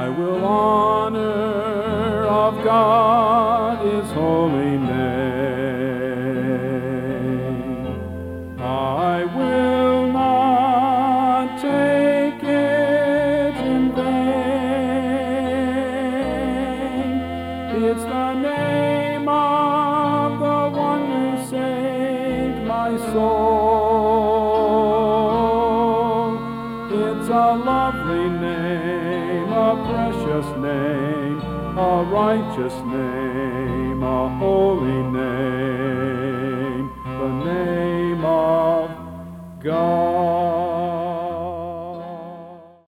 I will honor of God His holy name. I will not take it in vain. It's the name of the one who saved my soul. It's a lovely name, a precious name, a righteous name, a holy name, the name of God.